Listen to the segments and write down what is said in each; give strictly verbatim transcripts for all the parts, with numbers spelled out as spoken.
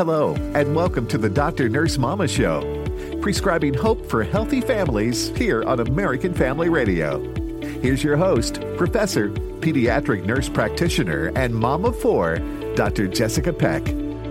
Hello, and welcome to the Doctor Nurse Mama Show, prescribing hope for healthy families here on American Family Radio. Here's your host, Professor, Pediatric Nurse Practitioner, and Mom of Four, Doctor Jessica Peck.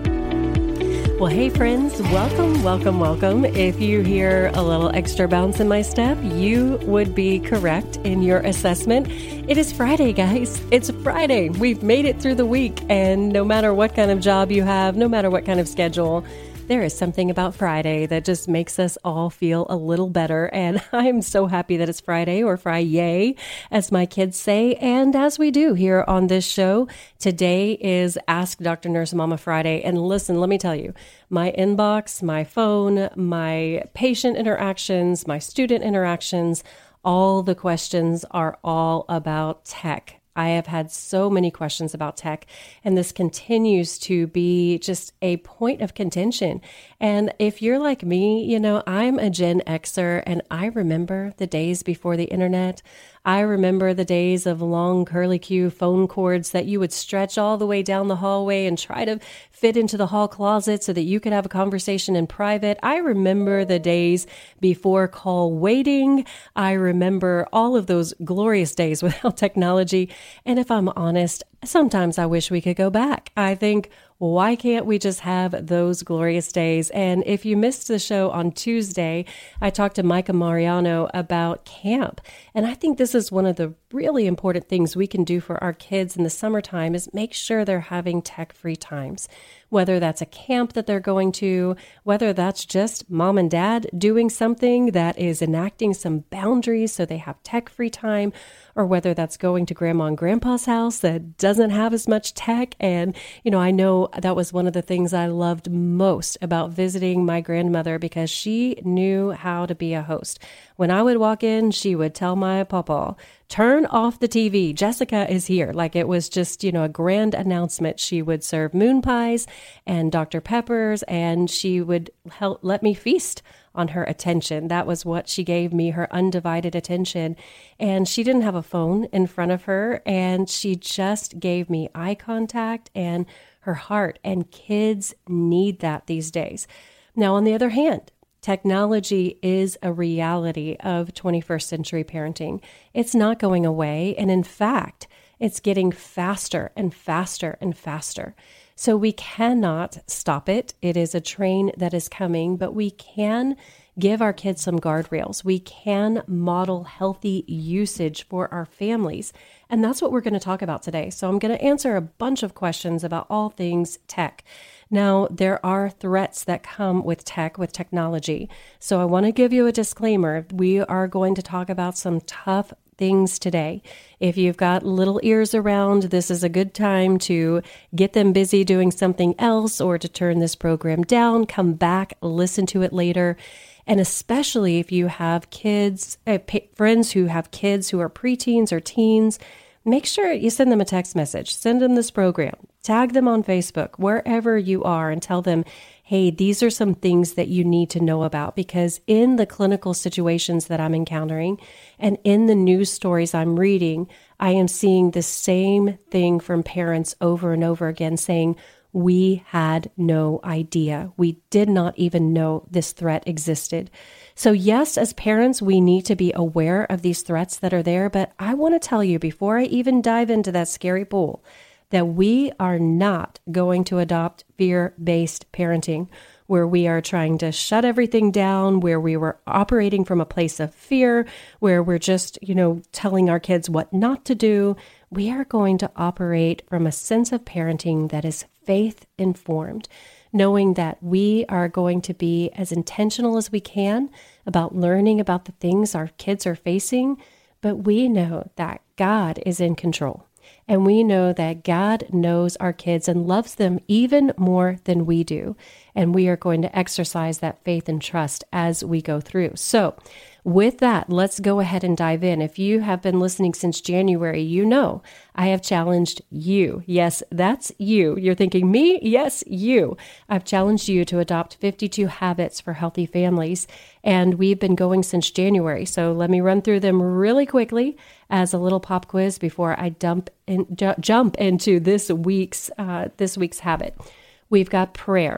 Well, hey friends, welcome, welcome, welcome. If you hear a little extra bounce in my step, you would be correct in your assessment. It is Friday, guys. It's Friday. We've made it through the week, and no matter what kind of job you have, no matter what kind of schedule, there is something about Friday that just makes us all feel a little better. And I'm so happy that it's Friday, or Fri-yay, as my kids say. And as we do here on this show, today is Ask Doctor Nurse Mama Friday. And listen, let me tell you, my inbox, my phone, my patient interactions, my student interactions, all the questions are all about tech. I have had so many questions about tech, and this continues to be just a point of contention. And if you're like me, you know, I'm a Gen Xer, and I remember the days before the internet. I remember the days of long curly-Q phone cords that you would stretch all the way down the hallway and try to fit into the hall closet so that you could have a conversation in private. I remember the days before call waiting. I remember all of those glorious days without technology. And if I'm honest, sometimes I wish we could go back. I think, why can't we just have those glorious days? And if you missed the show on Tuesday, I talked to Micah Mariano about camp. And I think this is one of the really important things we can do for our kids in the summertime is make sure they're having tech-free times. Whether that's a camp that they're going to, whether that's just mom and dad doing something that is enacting some boundaries so they have tech-free time, or whether that's going to grandma and grandpa's house that doesn't have as much tech. And, you know, I know that was one of the things I loved most about visiting my grandmother, because she knew how to be a host. When I would walk in, she would tell my papa, turn off the T V. Jessica is here. Like it was just, you know, a grand announcement. She would serve moon pies and Doctor Peppers, and she would help let me feast on her attention. That was what she gave me, her undivided attention. And she didn't have a phone in front of her, and she just gave me eye contact and her heart. And kids need that these days. Now, on the other hand, technology is a reality of twenty-first century parenting. It's not going away. And in fact, it's getting faster and faster and faster. So we cannot stop it. It is a train that is coming, but we can give our kids some guardrails. We can model healthy usage for our families. And that's what we're going to talk about today. So I'm going to answer a bunch of questions about all things tech. Now, there are threats that come with tech, with technology. So I want to give you a disclaimer. We are going to talk about some tough things today. If you've got little ears around, this is a good time to get them busy doing something else, or to turn this program down, come back, listen to it later. And especially if you have kids, uh, pa- friends who have kids who are preteens or teens, make sure you send them a text message, send them this program, tag them on Facebook, wherever you are, and tell them, hey, these are some things that you need to know about, because in the clinical situations that I'm encountering and in the news stories I'm reading, I am seeing the same thing from parents over and over again saying, we had no idea. We did not even know this threat existed. So yes, as parents, we need to be aware of these threats that are there. But I want to tell you, before I even dive into that scary pool, that we are not going to adopt fear-based parenting, where we are trying to shut everything down, where we were operating from a place of fear, where we're just, you know, telling our kids what not to do. We are going to operate from a sense of parenting that is faith-informed, knowing that we are going to be as intentional as we can about learning about the things our kids are facing, but we know that God is in control. And we know that God knows our kids and loves them even more than we do. And we are going to exercise that faith and trust as we go through. So with that, let's go ahead and dive in. If you have been listening since January, you know I have challenged you. Yes, that's you. You're thinking, me? Yes, you. I've challenged you to adopt fifty-two habits for healthy families. And we've been going since January. So let me run through them really quickly as a little pop quiz before I dump in, ju- jump into this week's uh, this week's habit. We've got prayer.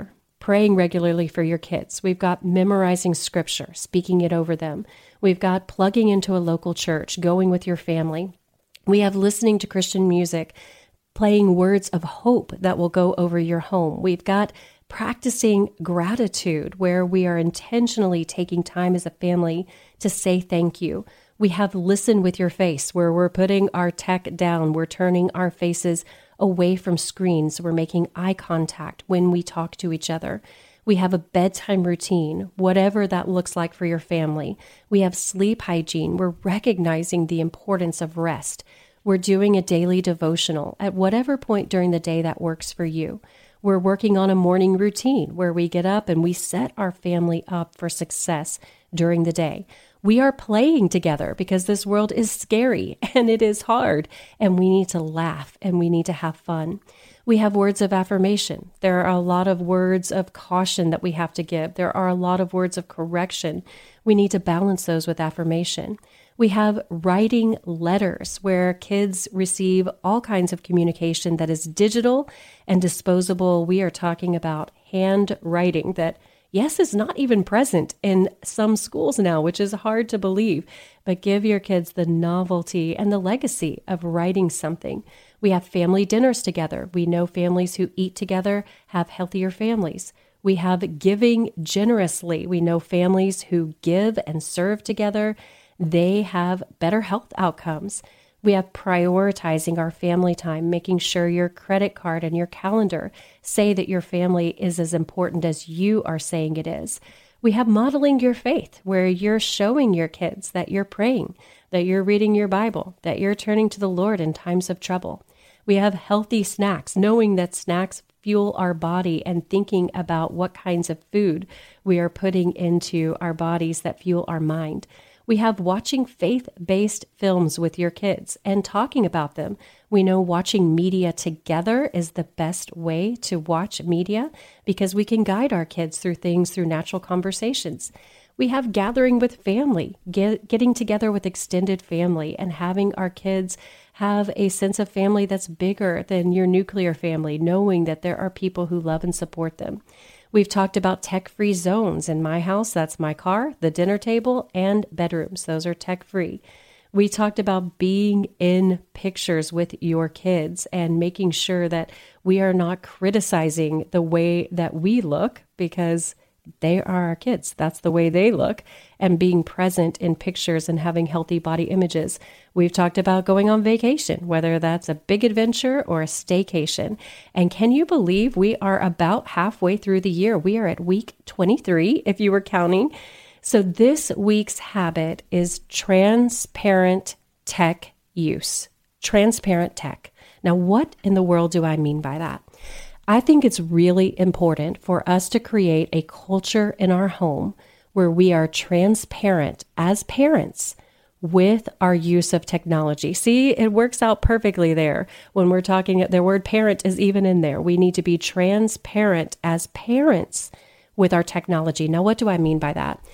praying regularly for your kids. We've got memorizing scripture, speaking it over them. We've got plugging into a local church, going with your family. We have listening to Christian music, playing words of hope that will go over your home. We've got practicing gratitude, where we are intentionally taking time as a family to say thank you. We have listen with your face, where we're putting our tech down. We're turning our faces away from screens. We're making eye contact when we talk to each other. We have a bedtime routine, whatever that looks like for your family. We have sleep hygiene. We're recognizing the importance of rest. We're doing a daily devotional at whatever point during the day that works for you. We're working on a morning routine where we get up and we set our family up for success during the day. We are playing together because this world is scary and it is hard, and we need to laugh and we need to have fun. We have words of affirmation. There are a lot of words of caution that we have to give. There are a lot of words of correction. We need to balance those with affirmation. We have writing letters, where kids receive all kinds of communication that is digital and disposable. We are talking about handwriting that, yes, is not even present in some schools now, which is hard to believe, but give your kids the novelty and the legacy of writing something. We have family dinners together. We know families who eat together have healthier families. We have giving generously. We know families who give and serve together, they have better health outcomes. We have prioritizing our family time, making sure your credit card and your calendar say that your family is as important as you are saying it is. We have modeling your faith, where you're showing your kids that you're praying, that you're reading your Bible, that you're turning to the Lord in times of trouble. We have healthy snacks, knowing that snacks fuel our body, and thinking about what kinds of food we are putting into our bodies that fuel our mind. We have watching faith-based films with your kids and talking about them. We know watching media together is the best way to watch media because we can guide our kids through things through natural conversations. We have gathering with family, get, getting together with extended family, and having our kids have a sense of family that's bigger than your nuclear family, knowing that there are people who love and support them. We've talked about tech-free zones. In my house, that's my car, the dinner table, and bedrooms. Those are tech-free. We talked about being in pictures with your kids and making sure that we are not criticizing the way that we look, because they are our kids. That's the way they look, and being present in pictures and having healthy body images. We've talked about going on vacation, whether that's a big adventure or a staycation. And can you believe we are about halfway through the year? We are at week twenty-three, if you were counting. So this week's habit is transparent tech use. Transparent tech. Now, what in the world do I mean by that? I think it's really important for us to create a culture in our home where we are transparent as parents with our use of technology. See, it works out perfectly there. When we're talking, the word parent is even in there. We need to be transparent as parents with our technology. Now, what do I mean by that?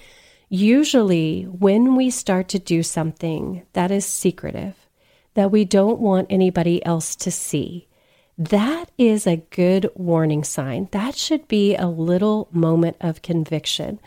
Usually, when we start to do something that is secretive, that we don't want anybody else to see, that is a good warning sign. That should be a little moment of conviction.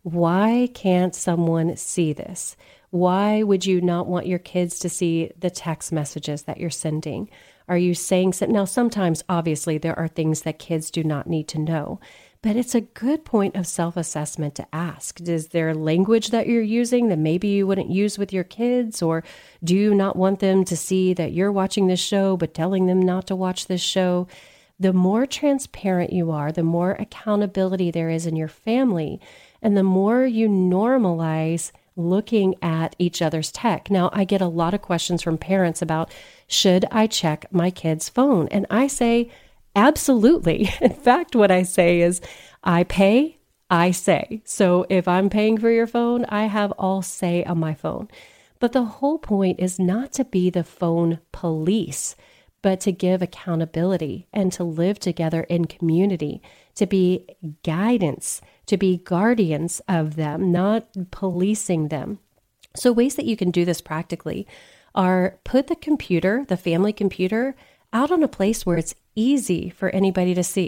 Why can't someone see this? Why would you not want your kids to see the text messages that you're sending? Are you saying something? Now, sometimes, obviously, there are things that kids do not need to know, but it's a good point of self-assessment to ask. Is there language that you're using that maybe you wouldn't use with your kids? Or do you not want them to see that you're watching this show, but telling them not to watch this show? The more transparent you are, the more accountability there is in your family, and the more you normalize looking at each other's tech. Now, I get a lot of questions from parents about, should I check my kid's phone? And I say, absolutely. In fact, what I say is, I pay, I say. So if I'm paying for your phone, I have all say on my phone. But the whole point is not to be the phone police, but to give accountability and to live together in community, to be guidance, to be guardians of them, not policing them. So ways that you can do this practically are put the computer, the family computer, out on a place where it's easy for anybody to see,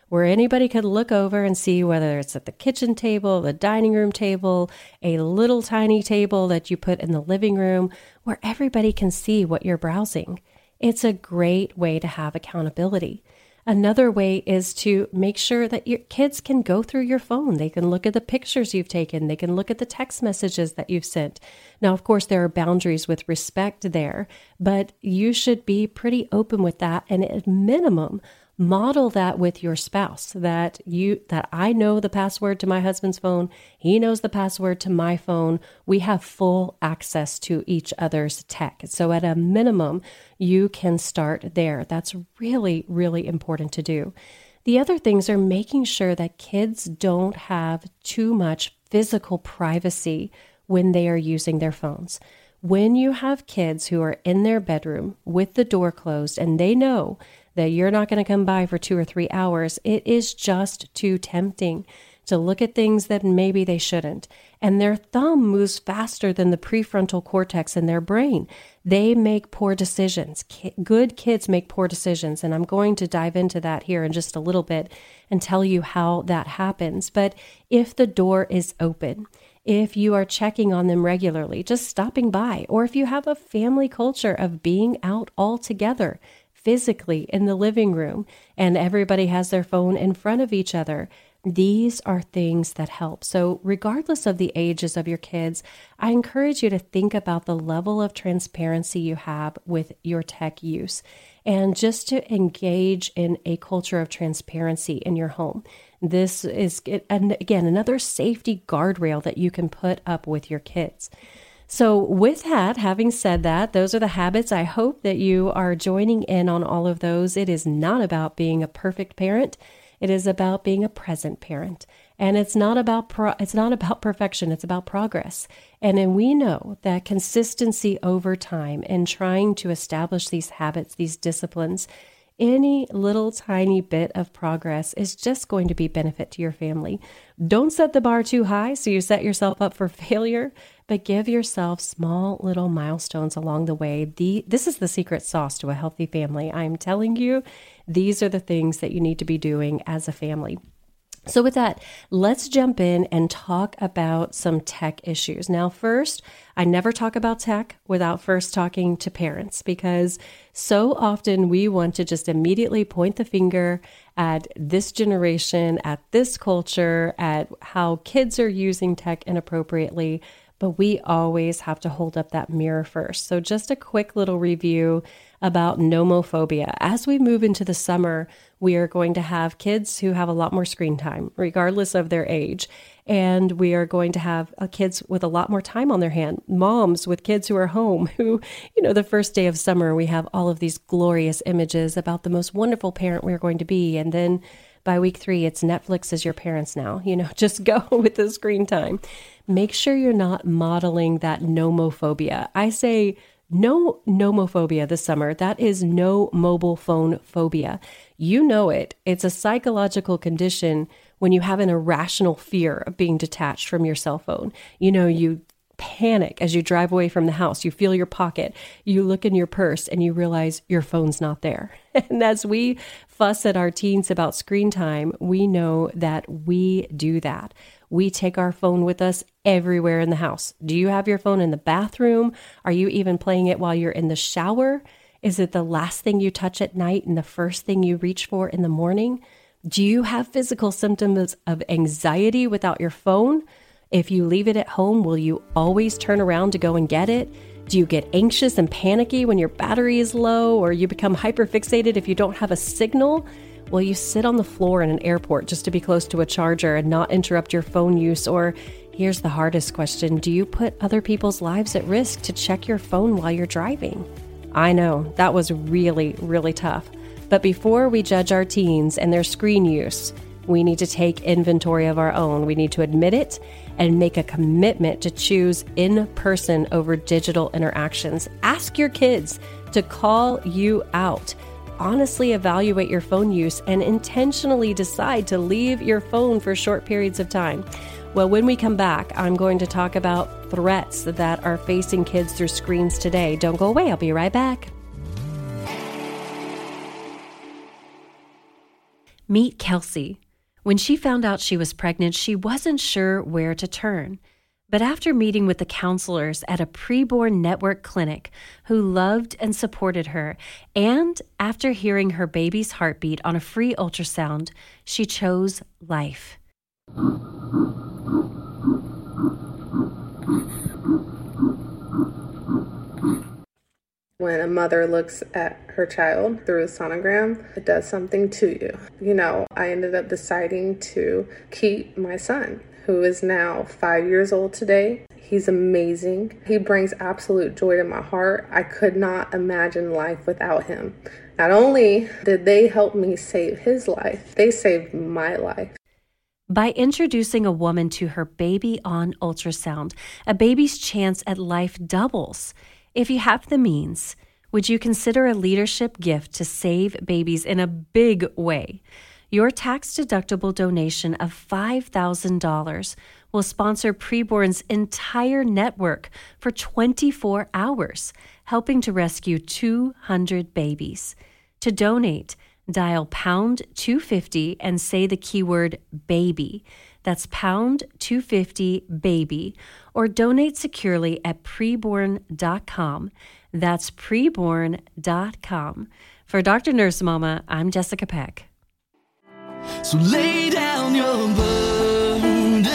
where anybody could look over and see whether it's at the kitchen table, the dining room table, a little tiny table that you put in the living room, where everybody can see what you're browsing. It's a great way to have accountability. Another way is to make sure that your kids can go through your phone. They can look at the pictures you've taken. They can look at the text messages that you've sent. Now, of course, there are boundaries with respect there, but you should be pretty open with that. And at minimum, model that with your spouse, that you, that I know the password to my husband's phone. He knows the password to my phone. We have full access to each other's tech. So at a minimum, you can start there. That's really, really important to do. The other things are making sure that kids don't have too much physical privacy when they are using their phones. When you have kids who are in their bedroom with the door closed and they know that you're not going to come by for two or three hours, it is just too tempting to look at things that maybe they shouldn't. And their thumb moves faster than the prefrontal cortex in their brain. They make poor decisions. Ki- good kids make poor decisions. And I'm going to dive into that here in just a little bit and tell you how that happens. But if the door is open, if you are checking on them regularly, just stopping by, or if you have a family culture of being out all together, physically in the living room, and everybody has their phone in front of each other, these are things that help. So regardless of the ages of your kids, I encourage you to think about the level of transparency you have with your tech use, and just to engage in a culture of transparency in your home. This is, and again, another safety guardrail that you can put up with your kids. So with that, having said that, those are the habits. I hope that you are joining in on all of those. It is not about being a perfect parent. It is about being a present parent. And it's not about pro- it's not about perfection. It's about progress. And then we know that consistency over time and trying to establish these habits, these disciplines, any little tiny bit of progress is just going to be benefit to your family. Don't set the bar too high so you set yourself up for failure, but give yourself small little milestones along the way. The, this is the secret sauce to a healthy family. I'm telling you, these are the things that you need to be doing as a family. So with that, let's jump in and talk about some tech issues. Now, first, I never talk about tech without first talking to parents, because so often we want to just immediately point the finger at this generation, at this culture, at how kids are using tech inappropriately, but we always have to hold up that mirror first. So just a quick little review about nomophobia. As we move into the summer, we are going to have kids who have a lot more screen time, regardless of their age. And we are going to have uh, kids with a lot more time on their hand, moms with kids who are home, who, you know, the first day of summer, we have all of these glorious images about the most wonderful parent we're going to be. And then by week three, it's Netflix as your parents now, you know, just go with the screen time. Make sure you're not modeling that nomophobia. I say no nomophobia this summer. That is no mobile phone phobia. You know it. It's a psychological condition when you have an irrational fear of being detached from your cell phone. You know, you panic as you drive away from the house. You feel your pocket. You look in your purse and you realize your phone's not there. And as we fuss at our teens about screen time, we know that we do that. We take our phone with us everywhere in the house. Do you have your phone in the bathroom? Are you even playing it while you're in the shower? Is it the last thing you touch at night and the first thing you reach for in the morning? Do you have physical symptoms of anxiety without your phone? If you leave it at home, will you always turn around to go and get it? Do you get anxious and panicky when your battery is low, or you become hyperfixated if you don't have a signal? Will you sit on the floor in an airport just to be close to a charger and not interrupt your phone use? Or here's the hardest question, do you put other people's lives at risk to check your phone while you're driving? I know, that was really, really tough. But before we judge our teens and their screen use, we need to take inventory of our own. We need to admit it and make a commitment to choose in-person over digital interactions. Ask your kids to call you out. Honestly evaluate your phone use and intentionally decide to leave your phone for short periods of time. Well, when we come back, I'm going to talk about threats that are facing kids through screens today. Don't go away. I'll be right back. Meet Kelsey. When she found out she was pregnant, she wasn't sure where to turn. But after meeting with the counselors at a preborn network clinic who loved and supported her, and after hearing her baby's heartbeat on a free ultrasound, she chose life. When a mother looks at her child through a sonogram, it does something to you. You know, I ended up deciding to keep my son, who is now five years old today. He's amazing. He brings absolute joy to my heart. I could not imagine life without him. Not only did they help me save his life, they saved my life. By introducing a woman to her baby on ultrasound, a baby's chance at life doubles. If you have the means, would you consider a leadership gift to save babies in a big way? Your tax-deductible donation of five thousand dollars will sponsor Preborn's entire network for twenty-four hours, helping to rescue two hundred babies. To donate, dial pound two fifty and say the keyword baby. That's pound two fifty baby, or donate securely at preborn dot com. That's preborn dot com. For Doctor Nurse Mama, I'm Jessica Peck. So lay down your burdens,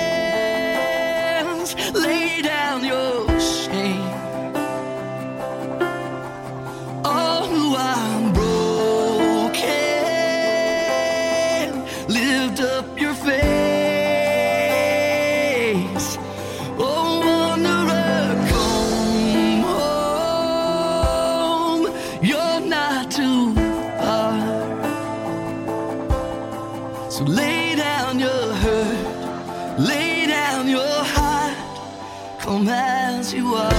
lay down your shame. Oh, I'm broken. Lift up your face. Oh, wanderer, come home. You're not too far. So lay down your hurt, lay down your heart, come as you are.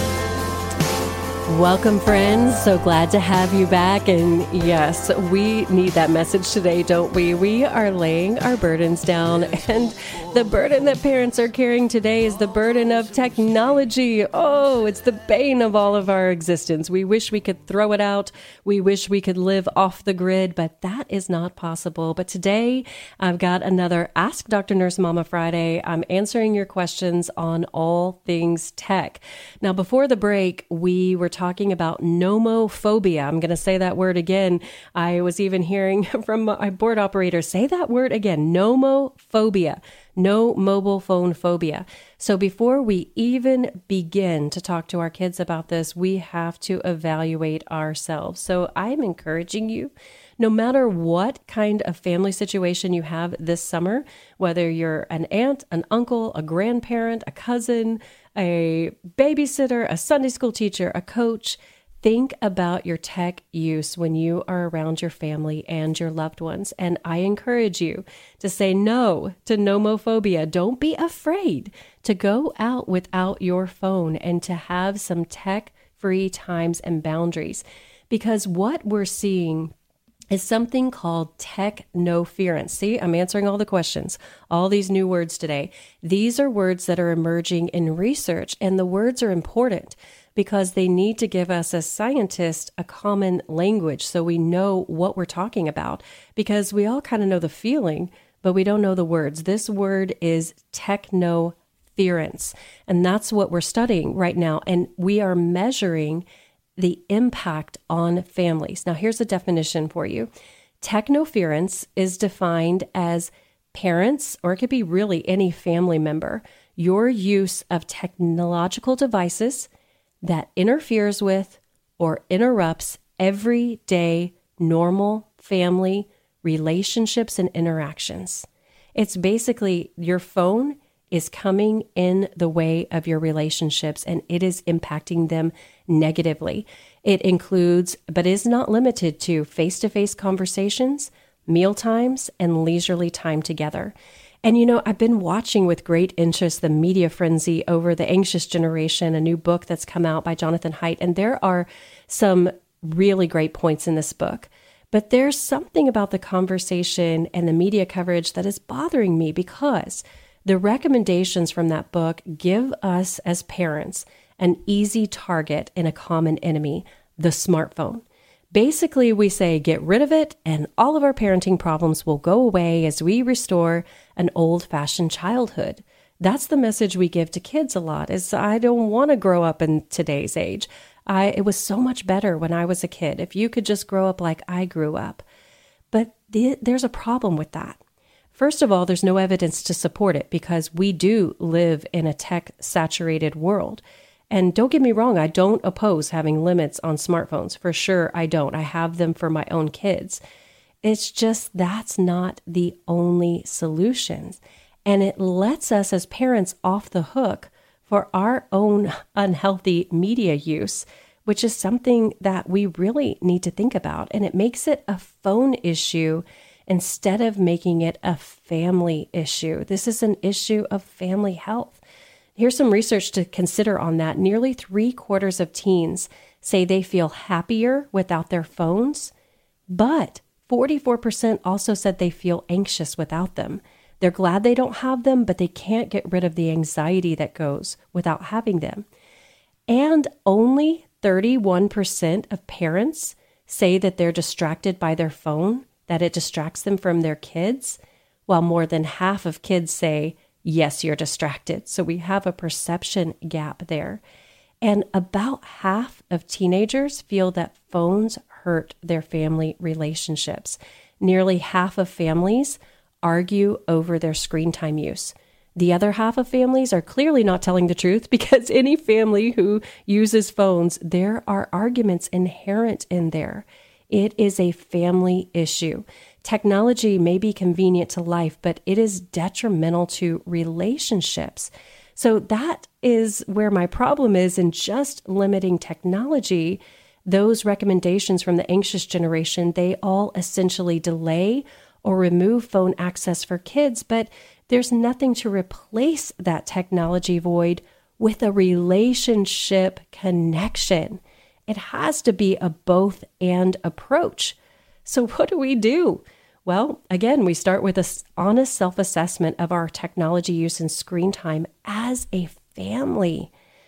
Welcome, friends. So glad to have you back. And yes, we need that message today, don't we? We are laying our burdens down. And the burden that parents are carrying today is the burden of technology. Oh, it's the bane of all of our existence. We wish we could throw it out. We wish we could live off the grid, but that is not possible. But today, I've got another Ask Doctor Nurse Mama Friday. I'm answering your questions on all things tech. Now, before the break, we were talking about nomophobia. I'm going to say that word again. I was even hearing from my board operator, say that word again, nomophobia, no mobile phone phobia. So before we even begin to talk to our kids about this, we have to evaluate ourselves. So I'm encouraging you, no matter what kind of family situation you have this summer, whether you're an aunt, an uncle, a grandparent, a cousin, a babysitter, a Sunday school teacher, a coach, think about your tech use when you are around your family and your loved ones. And I encourage you to say no to nomophobia. Don't be afraid to go out without your phone and to have some tech-free times and boundaries. Because what we're seeing is something called technoference. See, I'm answering all the questions, all these new words today. These are words that are emerging in research, and the words are important because they need to give us as scientists a common language so we know what we're talking about, because we all kind of know the feeling, but we don't know the words. This word is technoference, and that's what we're studying right now, and we are measuring the impact on families. Now, here's a definition for you. Technoference is defined as parents, or it could be really any family member, your use of technological devices that interferes with or interrupts everyday normal family relationships and interactions. It's basically your phone is coming in the way of your relationships, and it is impacting them negatively. It includes, but is not limited to, face-to-face conversations, meal times, and leisurely time together. And you know, I've been watching with great interest the media frenzy over The Anxious Generation, a new book that's come out by Jonathan Haidt, and there are some really great points in this book. But there's something about the conversation and the media coverage that is bothering me, because the recommendations from that book give us as parents an easy target in a common enemy, the smartphone. Basically, we say get rid of it and all of our parenting problems will go away as we restore an old-fashioned childhood. That's the message we give to kids a lot, is I don't want to grow up in today's age. I, it was so much better when I was a kid. If you could just grow up like I grew up. But the, there's a problem with that. First of all, there's no evidence to support it because we do live in a tech-saturated world. And don't get me wrong, I don't oppose having limits on smartphones. For sure, I don't. I have them for my own kids. It's just that's not the only solution. And it lets us as parents off the hook for our own unhealthy media use, which is something that we really need to think about. And it makes it a phone issue instead of making it a family issue. This is an issue of family health. Here's some research to consider on that. Nearly three quarters of teens say they feel happier without their phones, but forty-four percent also said they feel anxious without them. They're glad they don't have them, but they can't get rid of the anxiety that goes without having them. And only thirty-one percent of parents say that they're distracted by their phone, that it distracts them from their kids, while more than half of kids say, yes, you're distracted. So we have a perception gap there. And about half of teenagers feel that phones hurt their family relationships. Nearly half of families argue over their screen time use. The other half of families are clearly not telling the truth because any family who uses phones, there are arguments inherent in there. It is a family issue. Technology may be convenient to life, but it is detrimental to relationships. So that is where my problem is in just limiting technology. Those recommendations from the anxious generation, they all essentially delay or remove phone access for kids, but there's nothing to replace that technology void with a relationship connection. It has to be a both and approach. So what do we do? Well, again, we start with an honest self-assessment of our technology use and screen time as a family.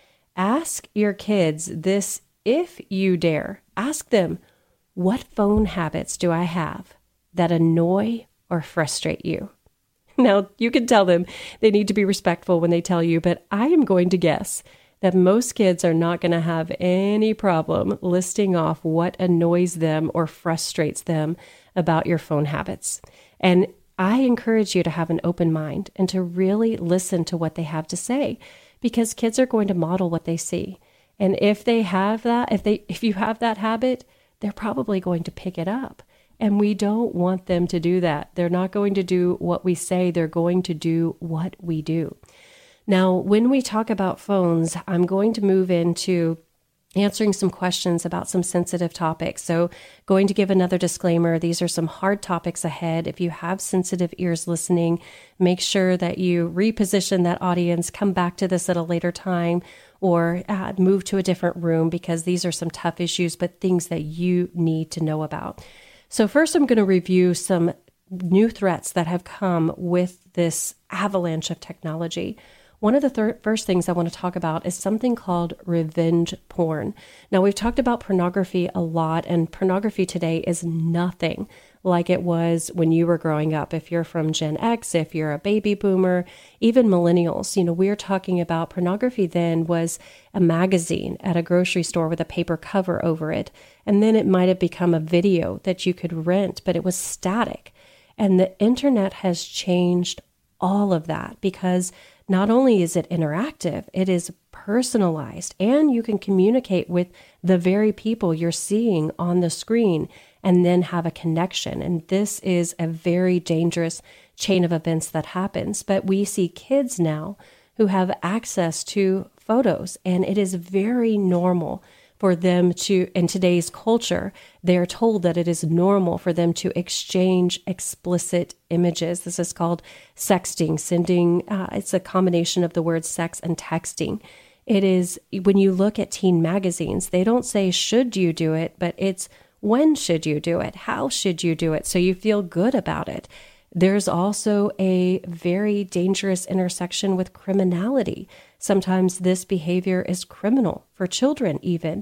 Ask your kids this if you dare. Ask them, what phone habits do I have that annoy or frustrate you? Now, you can tell them they need to be respectful when they tell you, but I am going to guess that most kids are not going to have any problem listing off what annoys them or frustrates them about your phone habits. And I encourage you to have an open mind and to really listen to what they have to say, because kids are going to model what they see. And if they have that, if they, if you have that habit, they're probably going to pick it up. And we don't want them to do that. They're not going to do what we say. They're going to do what we do. Now, when we talk about phones, I'm going to move into answering some questions about some sensitive topics. So going to give another disclaimer. These are some hard topics ahead. If you have sensitive ears listening, make sure that you reposition that audience, come back to this at a later time, or uh, move to a different room, because these are some tough issues, but things that you need to know about. So first, I'm going to review some new threats that have come with this avalanche of technology. One of the thir- first things I want to talk about is something called revenge porn. Now, we've talked about pornography a lot, and pornography today is nothing like it was when you were growing up. If you're from Gen X, if you're a baby boomer, even millennials, you know, we're talking about pornography then was a magazine at a grocery store with a paper cover over it. And then it might have become a video that you could rent, but it was static. And the internet has changed all of that, because not only is it interactive, it is personalized, and you can communicate with the very people you're seeing on the screen and then have a connection. And this is a very dangerous chain of events that happens. But we see kids now who have access to photos, and it is very normal for them to, in today's culture, they're told that it is normal for them to exchange explicit images. This is called sexting, sending, uh, it's a combination of the words sex and texting. It is, when you look at teen magazines, they don't say, should you do it, but it's, when should you do it? How should you do it? So you feel good about it. There's also a very dangerous intersection with criminality. Sometimes this behavior is criminal for children even.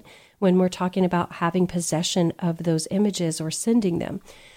when we're talking about having possession of those images or sending them.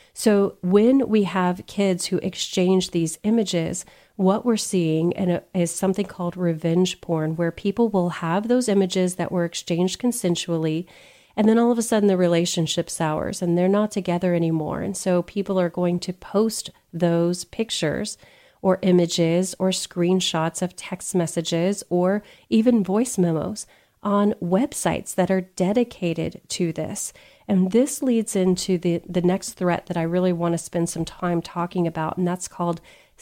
So when we have kids who exchange these images, what we're seeing is something called revenge porn, where people will have those images that were exchanged consensually, and then all of a sudden the relationship sours and they're not together anymore. And so people are going to post those pictures or images or screenshots of text messages or even voice memos on websites that are dedicated to this. And this leads into the, the next threat that I really want to spend some time talking about, and that's called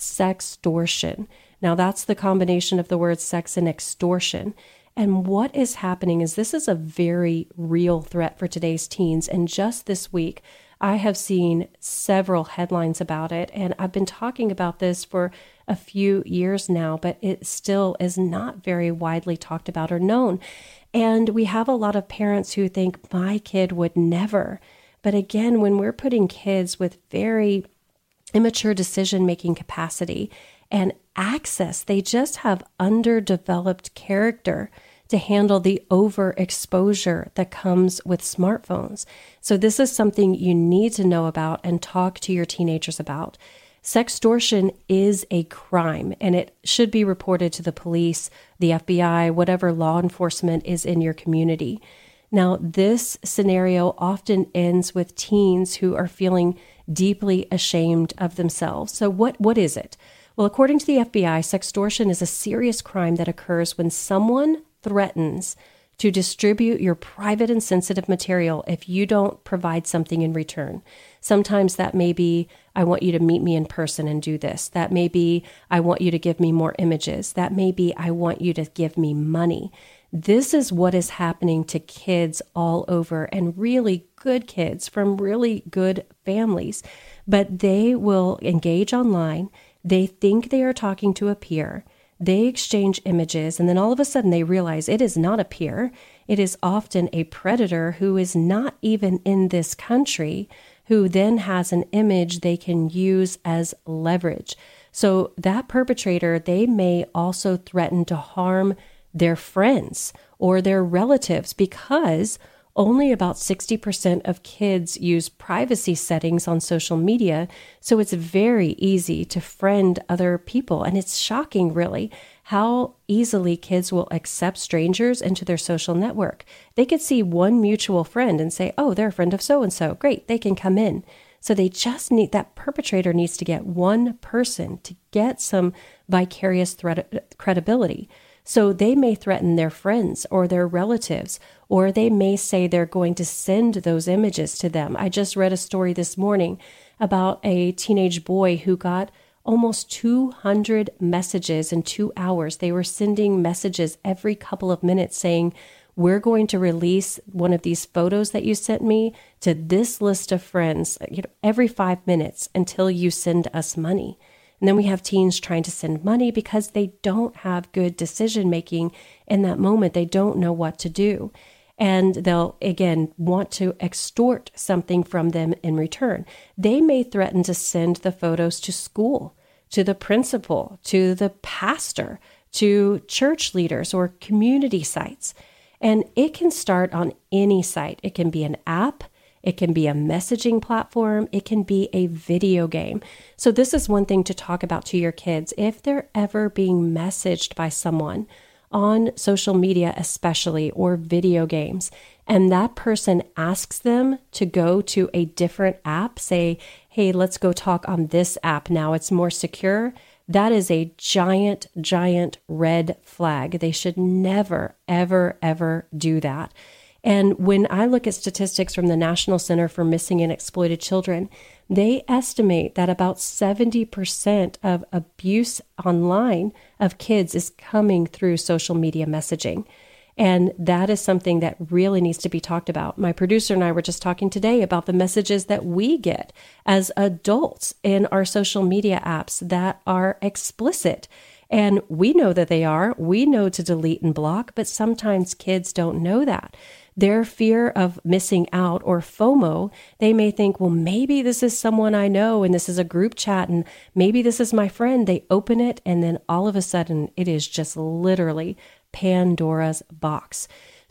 sextortion. Now, that's the combination of the words sex and extortion. And what is happening is this is a very real threat for today's teens. And just this week, I have seen several headlines about it, and I've been talking about this for a few years now, but it still is not very widely talked about or known. And we have a lot of parents who think my kid would never. But again, when we're putting kids with very immature decision-making capacity and access, they just have underdeveloped character to handle the overexposure that comes with smartphones. So this is something you need to know about and talk to your teenagers about. Sextortion is a crime, and it should be reported to the police, the F B I, whatever law enforcement is in your community. Now, this scenario often ends with teens who are feeling deeply ashamed of themselves. So what, what is it? Well, according to the F B I, sextortion is a serious crime that occurs when someone threatens to distribute your private and sensitive material if you don't provide something in return. Sometimes that may be, I want you to meet me in person and do this. That may be, I want you to give me more images. That may be, I want you to give me money. This is what is happening to kids all over, and really good kids from really good families. But they will engage online. They think they are talking to a peer. They exchange images, and then all of a sudden they realize it is not a peer. It is often a predator who is not even in this country, who then has an image they can use as leverage. So that perpetrator, they may also threaten to harm their friends or their relatives, because only about sixty percent of kids use privacy settings on social media, so it's very easy to friend other people. And it's shocking, really, how easily kids will accept strangers into their social network. They could see one mutual friend and say, oh, they're a friend of so-and-so. Great, they can come in. So they just need, that perpetrator needs to get one person to get some vicarious threat, credibility. So they may threaten their friends or their relatives, or they may say they're going to send those images to them. I just read a story this morning about a teenage boy who got almost two hundred messages in two hours. They were sending messages every couple of minutes saying, we're going to release one of these photos that you sent me to this list of friends, you know, every five minutes until you send us money. And then we have teens trying to send money because they don't have good decision making in that moment. They don't know what to do. And they'll, again, want to extort something from them in return. They may threaten to send the photos to school, to the principal, to the pastor, to church leaders or community sites. And it can start on any site. It can be an app. It can be a messaging platform. It can be a video game. So this is one thing to talk about to your kids. If they're ever being messaged by someone on social media, especially, or video games, and that person asks them to go to a different app, say, hey, let's go talk on this app now, it's more secure, that is a giant, giant red flag. They should never, ever, ever do that. And when I look at statistics from the National Center for Missing and Exploited Children, they estimate that about seventy percent of abuse online of kids is coming through social media messaging. And that is something that really needs to be talked about. My producer and I were just talking today about the messages that we get as adults in our social media apps that are explicit. And we know that they are. We know to delete and block, but sometimes kids don't know that. Their fear of missing out, or FOMO, they may think, well, maybe this is someone I know and this is a group chat and maybe this is my friend. They open it and then all of a sudden it is just literally Pandora's box.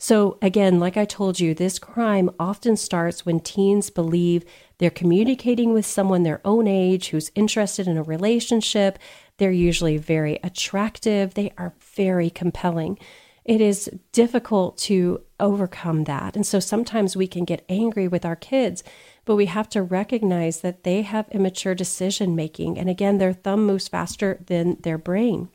So again, like I told you, this crime often starts when teens believe they're communicating with someone their own age who's interested in a relationship. They're usually very attractive. They are very compelling. It is difficult to overcome that. And so sometimes we can get angry with our kids, but we have to recognize that they have immature decision making. And again, their thumb moves faster than their brain.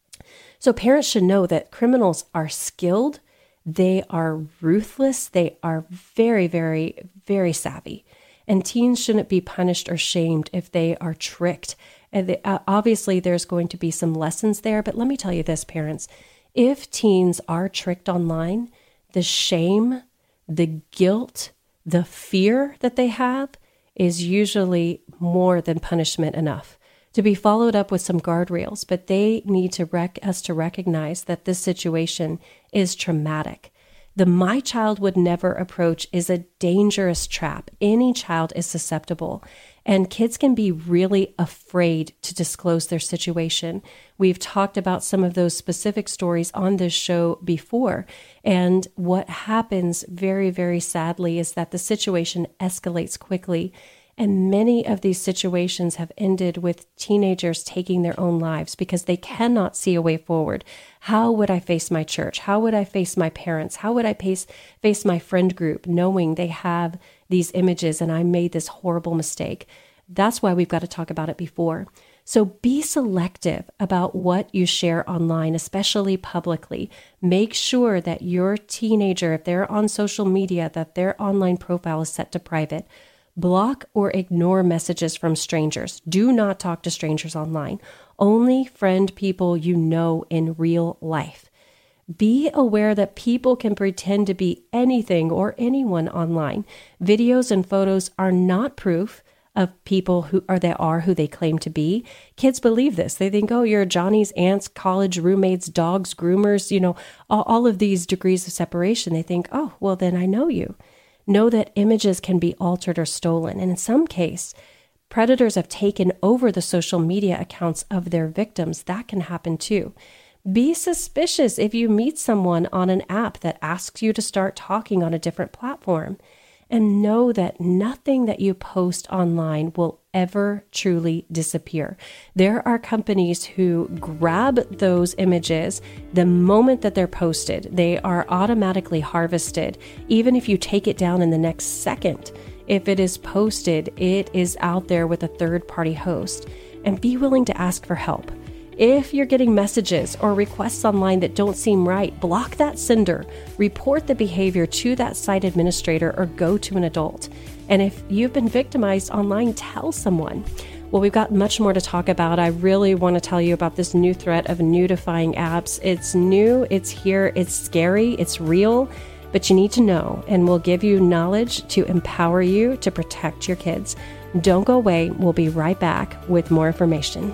So parents should know that criminals are skilled. They are ruthless. They are very, very, very savvy. And teens shouldn't be punished or shamed if they are tricked. And they, uh, obviously, there's going to be some lessons there. But let me tell you this, parents. If teens are tricked online, the shame, the guilt, the fear that they have is usually more than punishment enough to be followed up with some guardrails. But they need to rec- us to recognize that this situation is traumatic. The my child would never approach is a dangerous trap. Any child is susceptible, and kids can be really afraid to disclose their situation. We've talked about some of those specific stories on this show before, and what happens very, very sadly is that the situation escalates quickly. And many of these situations have ended with teenagers taking their own lives because they cannot see a way forward. How would I face my church? How would I face my parents? How would I face, face my friend group knowing they have these images and I made this horrible mistake? That's why we've got to talk about it before. So be selective about what you share online, especially publicly. Make sure that your teenager, if they're on social media, that their online profile is set to private. Block or ignore messages from strangers. Do not talk to strangers online. Only friend people you know in real life. Be aware that people can pretend to be anything or anyone online. Videos and photos are not proof of people who are they are who they claim to be. Kids believe this. They think, oh, you're Johnny's aunts, college roommates, dogs, groomers, you know, all, all of these degrees of separation. They think, oh, well, then I know you. Know that images can be altered or stolen. And in some case, predators have taken over the social media accounts of their victims. That can happen too. Be suspicious if you meet someone on an app that asks you to start talking on a different platform. And know that nothing that you post online will ever truly disappear. There are companies who grab those images the moment that they're posted. They are automatically harvested. Even if you take it down in the next second, if it is posted, it is out there with a third-party host. And be willing to ask for help. If you're getting messages or requests online that don't seem right, block that sender, report the behavior to that site administrator, or go to an adult. And if you've been victimized online, tell someone. Well, we've got much more to talk about. I really want to tell you about this new threat of nudifying apps. It's new, it's here, it's scary, it's real, but you need to know, and we'll give you knowledge to empower you to protect your kids. Don't go away. We'll be right back with more information.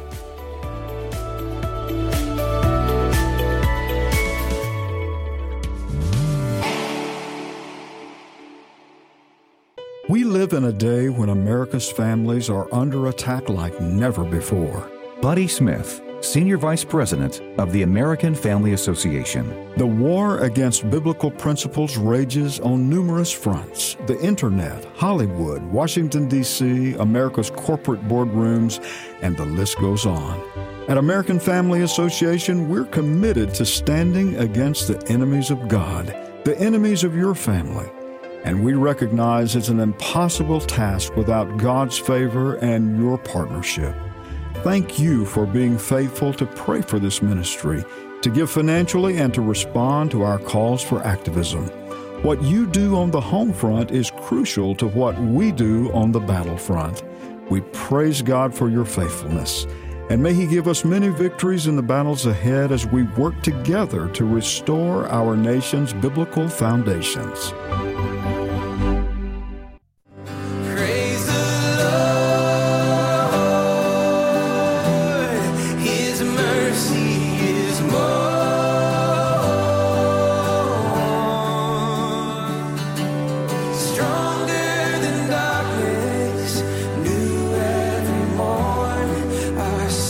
We live in a day when America's families are under attack like never before. Buddy Smith, Senior Vice President of the American Family Association. The war against biblical principles rages on numerous fronts. The internet, Hollywood, Washington, D C, America's corporate boardrooms, and the list goes on. At American Family Association, we're committed to standing against the enemies of God, the enemies of your family. And we recognize it's an impossible task without God's favor and your partnership. Thank you for being faithful to pray for this ministry, to give financially, and to respond to our calls for activism. What you do on the home front is crucial to what we do on the battlefront. We praise God for your faithfulness, and may He give us many victories in the battles ahead as we work together to restore our nation's biblical foundations.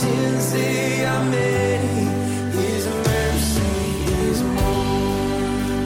Aren't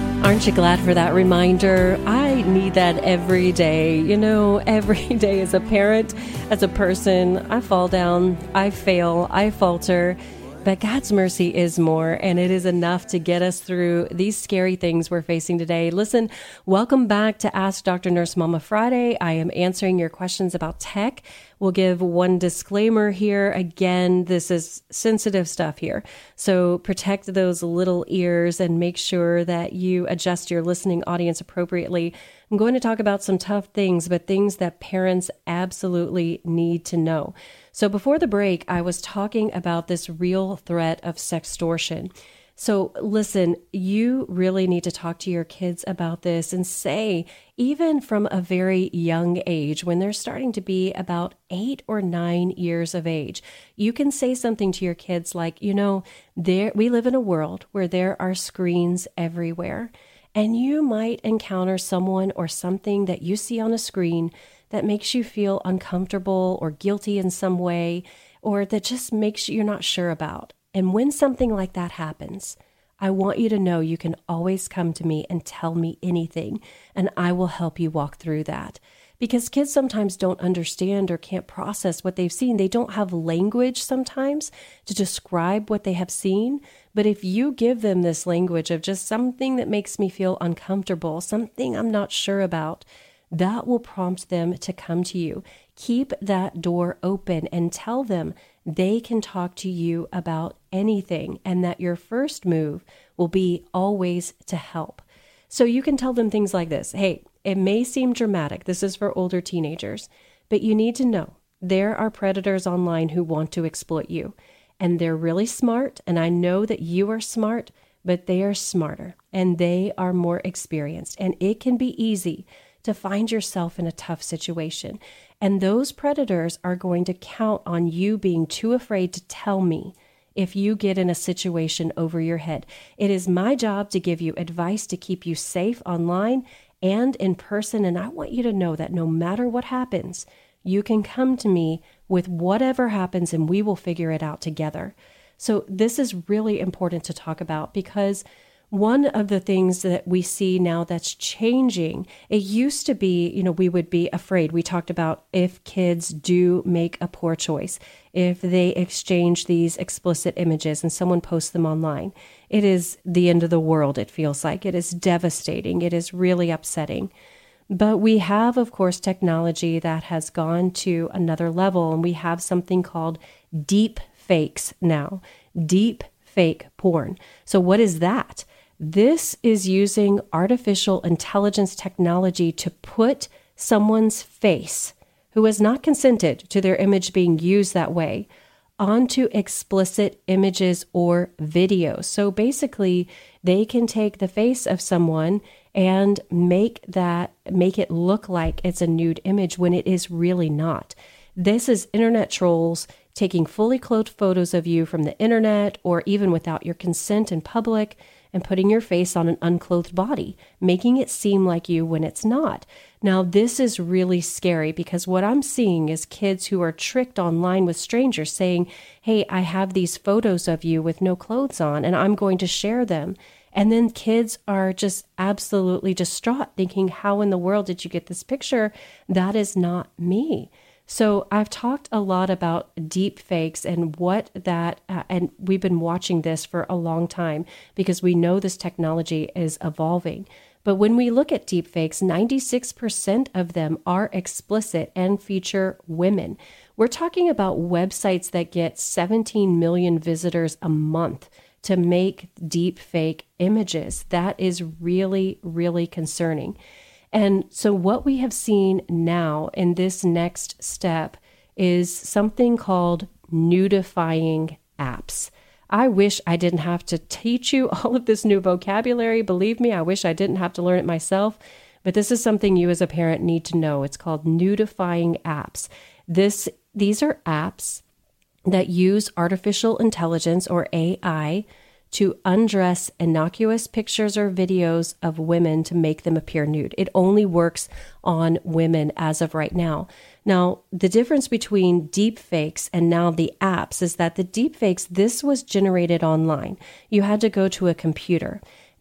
Aren't you glad for that reminder? I need that every day. You know, every day as a parent, as a person, I fall down, I fail, I falter. But God's mercy is more, and it is enough to get us through these scary things we're facing today. Listen, welcome back to Ask Doctor Nurse Mama Friday. I am answering your questions about tech. We'll give one disclaimer here. Again, this is sensitive stuff here. So protect those little ears and make sure that you adjust your listening audience appropriately. I'm going to talk about some tough things, but things that parents absolutely need to know. So before the break, I was talking about this real threat of sextortion. So listen, you really need to talk to your kids about this and say, even from a very young age, when they're starting to be about eight or nine years of age, you can say something to your kids like, you know, there we live in a world where there are screens everywhere, and you might encounter someone or something that you see on a screen that makes you feel uncomfortable or guilty in some way, or that just makes you you're not sure about. And when something like that happens, I want you to know you can always come to me and tell me anything, and I will help you walk through that. Because kids sometimes don't understand or can't process what they've seen. They don't have language sometimes to describe what they have seen. But if you give them this language of just something that makes me feel uncomfortable, something I'm not sure about, that will prompt them to come to you. Keep that door open and tell them they can talk to you about anything, and that your first move will be always to help. So you can tell them things like this. Hey, it may seem dramatic. This is for older teenagers, but you need to know there are predators online who want to exploit you, and they're really smart. And I know that you are smart, but they are smarter and they are more experienced, and it can be easy to find yourself in a tough situation. And those predators are going to count on you being too afraid to tell me if you get in a situation over your head. It is my job to give you advice to keep you safe online and in person. And I want you to know that no matter what happens, you can come to me with whatever happens and we will figure it out together. So this is really important to talk about, because one of the things that we see now that's changing, it used to be, you know, we would be afraid. We talked about if kids do make a poor choice, if they exchange these explicit images and someone posts them online, it is the end of the world, it feels like. It is devastating. It is really upsetting. But we have, of course, technology that has gone to another level, and we have something called deep fakes now, deep fake porn. So what is that? This is using artificial intelligence technology to put someone's face, who has not consented to their image being used that way, onto explicit images or videos. So basically, they can take the face of someone and make that, make it look like it's a nude image when it is really not. This is internet trolls taking fully clothed photos of you from the internet or even without your consent in public, and putting your face on an unclothed body, making it seem like you when it's not. Now, this is really scary, because what I'm seeing is kids who are tricked online with strangers saying, hey, I have these photos of you with no clothes on, and I'm going to share them. And then kids are just absolutely distraught, thinking, how in the world did you get this picture? That is not me. So I've talked a lot about deep fakes and what that, uh, and we've been watching this for a long time because we know this technology is evolving. But when we look at deep fakes, ninety-six percent of them are explicit and feature women. We're talking about websites that get seventeen million visitors a month to make deep fake images. That is really, really concerning. And so what we have seen now in this next step is something called nudifying apps. I wish I didn't have to teach you all of this new vocabulary. Believe me, I wish I didn't have to learn it myself. But this is something you as a parent need to know. It's called nudifying apps. This, these are apps that use artificial intelligence, or A I, to undress innocuous pictures or videos of women to make them appear nude. It only works on women as of right now. Now, the difference between deep fakes and now the apps is that the deep fakes, this was generated online. You had to go to a computer.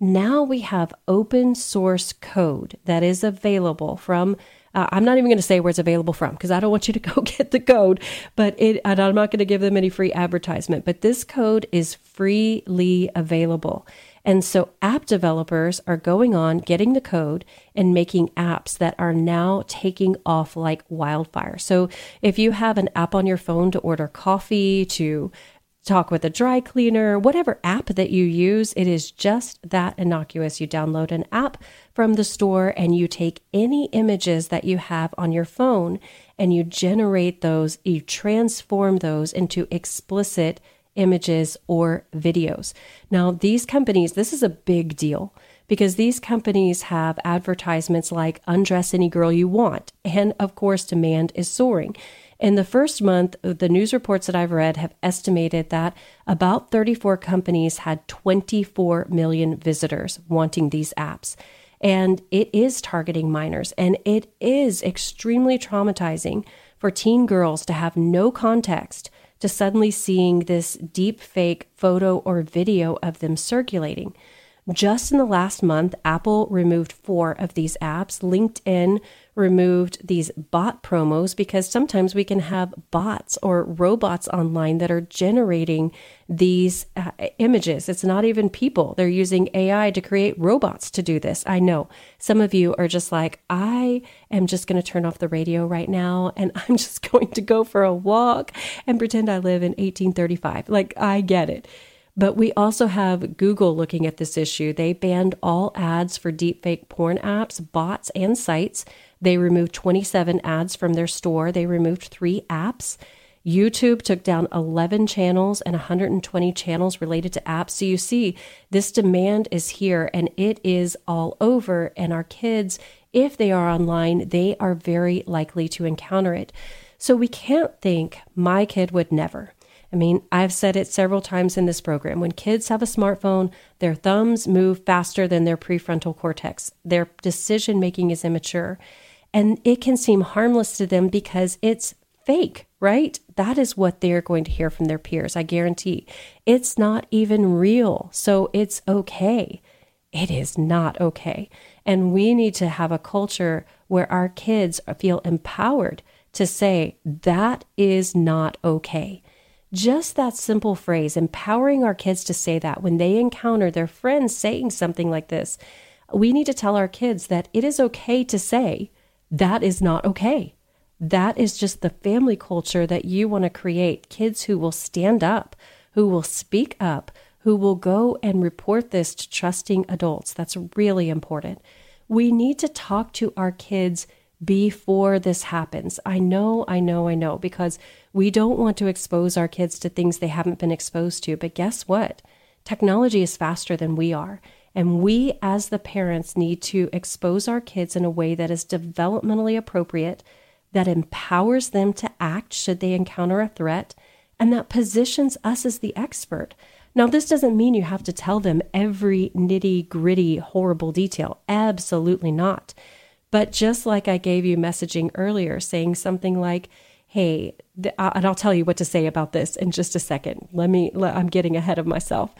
Now we have open source code that is available from, uh, I'm not even going to say where it's available from because I don't want you to go get the code, but it, and I'm not going to give them any free advertisement, but this code is freely available. And so app developers are going on, getting the code and making apps that are now taking off like wildfire. So if you have an app on your phone to order coffee, to talk with a dry cleaner, whatever app that you use, it is just that innocuous. You download an app from the store and you take any images that you have on your phone and you generate those, you transform those into explicit images or videos. Now, these companies, this is a big deal because these companies have advertisements like undress any girl you want. And of course, demand is soaring. In the first month, the news reports that I've read have estimated that about thirty-four companies had twenty-four million visitors wanting these apps. And it is targeting minors. And it is extremely traumatizing for teen girls to have no context to suddenly seeing this deep fake photo or video of them circulating. Just in the last month, Apple removed four of these apps. LinkedIn removed these bot promos because sometimes we can have bots or robots online that are generating these uh, images. It's not even people. They're using A I to create robots to do this. I know some of you are just like, I am just going to turn off the radio right now and I'm just going to go for a walk and pretend I live in eighteen thirty-five. Like, I get it. But we also have Google looking at this issue. They banned all ads for deepfake porn apps, bots, and sites. They removed twenty-seven ads from their store. They removed three apps. YouTube took down eleven channels and one hundred twenty channels related to apps. So you see, this demand is here and it is all over. And our kids, if they are online, they are very likely to encounter it. So we can't think my kid would never. I mean, I've said it several times in this program. When kids have a smartphone, their thumbs move faster than their prefrontal cortex. Their decision making is immature. And it can seem harmless to them because it's fake, right? That is what they're going to hear from their peers, I guarantee. It's not even real, so it's okay. It is not okay. And we need to have a culture where our kids feel empowered to say, that is not okay. Just that simple phrase, empowering our kids to say that when they encounter their friends saying something like this, we need to tell our kids that it is okay to say, that is not okay. That is just the family culture that you want to create. Kids who will stand up, who will speak up, who will go and report this to trusting adults. That's really important. We need to talk to our kids before this happens. I know, I know, I know, because we don't want to expose our kids to things they haven't been exposed to. But guess what? Technology is faster than we are. And we, as the parents, need to expose our kids in a way that is developmentally appropriate, that empowers them to act should they encounter a threat, and that positions us as the expert. Now, this doesn't mean you have to tell them every nitty-gritty, horrible detail. Absolutely not. But just like I gave you messaging earlier, saying something like, hey, th- and I'll tell you what to say about this in just a second. Let me, let, I'm getting ahead of myself.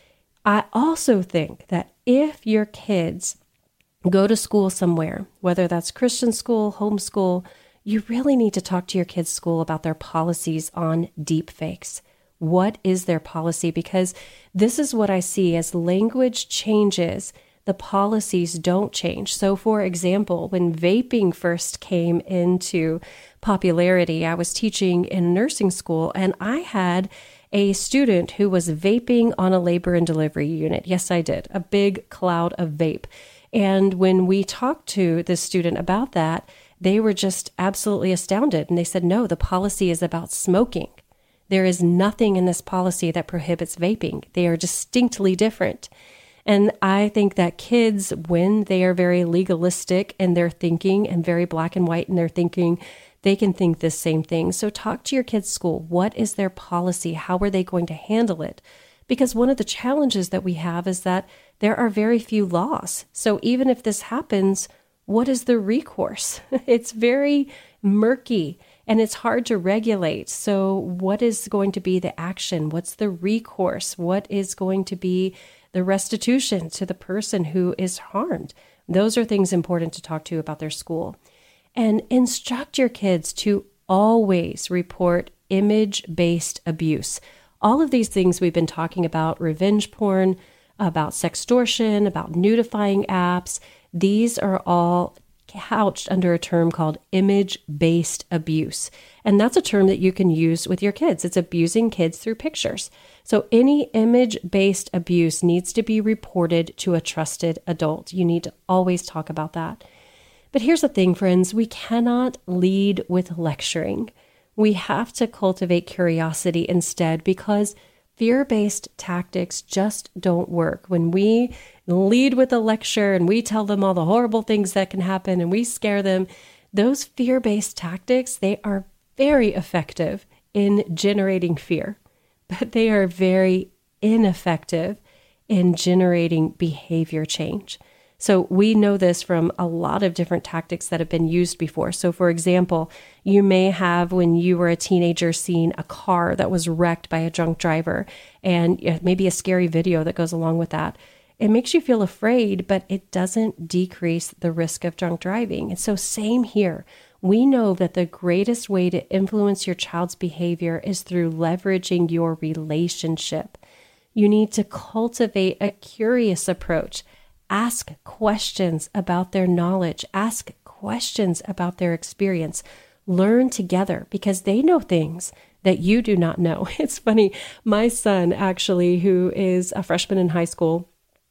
I also think that if your kids go to school somewhere, whether that's Christian school, homeschool, you really need to talk to your kids' school about their policies on deep fakes. What is their policy? Because this is what I see as language changes, the policies don't change. So for example, when vaping first came into popularity, I was teaching in nursing school and I had a student who was vaping on a labor and delivery unit. Yes, I did. A big cloud of vape. And when we talked to this student about that, they were just absolutely astounded. And they said, no, the policy is about smoking. There is nothing in this policy that prohibits vaping. They are distinctly different. And I think that kids, when they are very legalistic in their thinking and very black and white in their thinking, they can think this same thing. So talk to your kids' school. What is their policy? How are they going to handle it? Because one of the challenges that we have is that there are very few laws. So even if this happens, what is the recourse? It's very murky. and it's hard to regulate. So what is going to be the action? What's the recourse? What is going to be the restitution to the person who is harmed? Those are things important to talk to about their school. And instruct your kids to always report image-based abuse. All of these things we've been talking about, revenge porn, about sextortion, about nudifying apps, these are all couched under a term called image-based abuse. And that's a term that you can use with your kids. It's abusing kids through pictures. So any image-based abuse needs to be reported to a trusted adult. You need to always talk about that. But here's the thing, friends, we cannot lead with lecturing. We have to cultivate curiosity instead, because fear-based tactics just don't work. When we lead with a lecture and we tell them all the horrible things that can happen and we scare them, those fear-based tactics, they are very effective in generating fear, but they are very ineffective in generating behavior change. So we know this from a lot of different tactics that have been used before. So for example, you may have, when you were a teenager, seen a car that was wrecked by a drunk driver, and maybe a scary video that goes along with that. It makes you feel afraid, but it doesn't decrease the risk of drunk driving. And so same here. We know that the greatest way to influence your child's behavior is through leveraging your relationship. You need to cultivate a curious approach. Ask questions about their knowledge. Ask questions about their experience. Learn together, because they know things that you do not know. It's funny. My son, actually, who is a freshman in high school,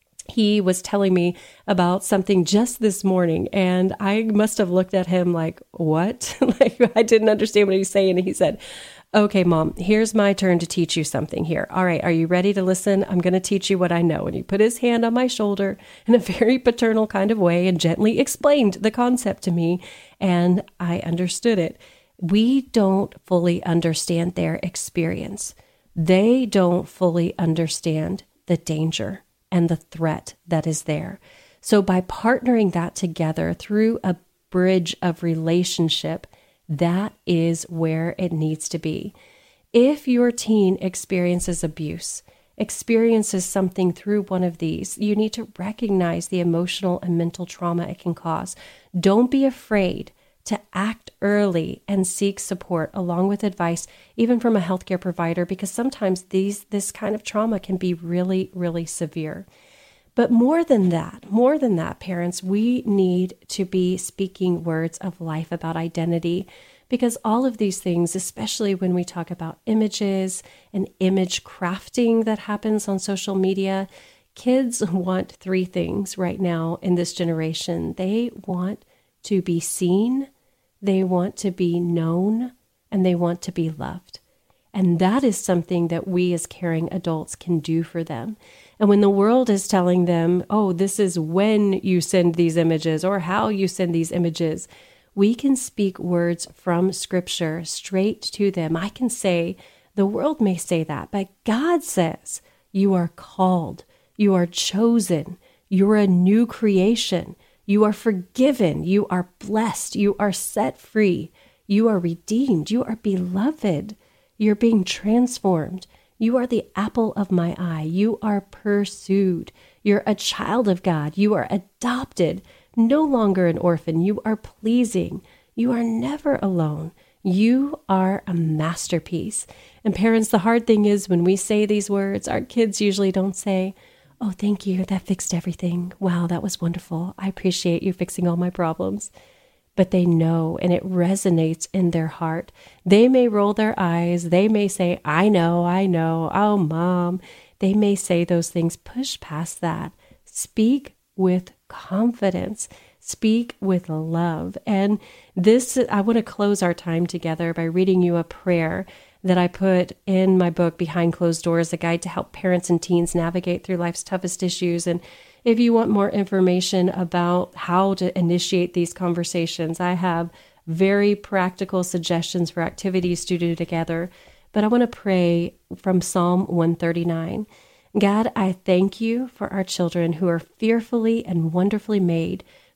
he was telling me about something just this morning, and I must have looked at him like, what? Like, I didn't understand what he was saying. And he said, okay, Mom, here's my turn to teach you something here. All right, are you ready to listen? I'm going to teach you what I know. And he put his hand on my shoulder in a very paternal kind of way and gently explained the concept to me, and I understood it. We don't fully understand their experience. They don't fully understand the danger and the threat that is there. So by partnering that together through a bridge of relationship, that is where it needs to be. If your teen experiences abuse, experiences something through one of these, you need to recognize the emotional and mental trauma it can cause. Don't be afraid to act early and seek support along with advice, even from a healthcare provider, because sometimes these this kind of trauma can be really, really severe. But more than that, more than that, parents, we need to be speaking words of life about identity, because all of these things, especially when we talk about images and image crafting that happens on social media, kids want three things right now in this generation. They want to be seen, they want to be known, and they want to be loved. And that is something that we as caring adults can do for them. And when the world is telling them, oh, this is when you send these images or how you send these images, we can speak words from Scripture straight to them. I can say, the world may say that, but God says, you are called, you are chosen, you're a new creation, you are forgiven, you are blessed, you are set free, you are redeemed, you are beloved, you're being transformed. You are the apple of my eye. You are pursued. You're a child of God. You are adopted, no longer an orphan. You are pleasing. You are never alone. You are a masterpiece. And parents, the hard thing is when we say these words, our kids usually don't say, oh, thank you. That fixed everything. Wow, that was wonderful. I appreciate you fixing all my problems. But they know, and it resonates in their heart. They may roll their eyes. They may say, I know, I know. Oh, Mom. They may say those things. Push past that. Speak with confidence. Speak with love. And this, I want to close our time together by reading you a prayer that I put in my book, Behind Closed Doors, a guide to help parents and teens navigate through life's toughest issues. And if you want more information about how to initiate these conversations, I have very practical suggestions for activities to do together. But I want to pray from Psalm one thirty-nine. God, I thank you for our children who are fearfully and wonderfully made,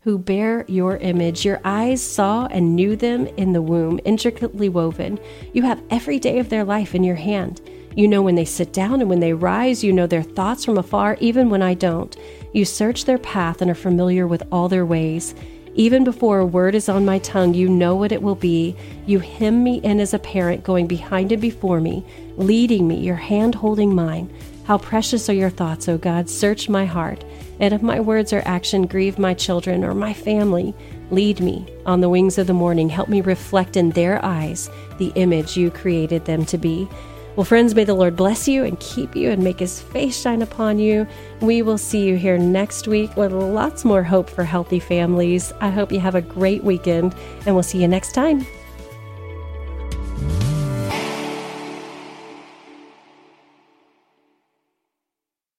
who bear your image. Your eyes saw and knew them in the womb, intricately woven. You have every day of their life in your hand. You know when they sit down and when they rise. You know their thoughts from afar, even when I don't. You search their path and are familiar with all their ways. Even before a word is on my tongue, you know what it will be. You hem me in as a parent, going behind and before me, leading me, your hand holding mine. How precious are your thoughts, O God. Search my heart. And if my words or action grieve my children or my family, lead me on the wings of the morning. Help me reflect in their eyes the image you created them to be. Well, friends, may the Lord bless you and keep you and make his face shine upon you. We will see you here next week with lots more hope for healthy families. I hope you have a great weekend, and we'll see you next time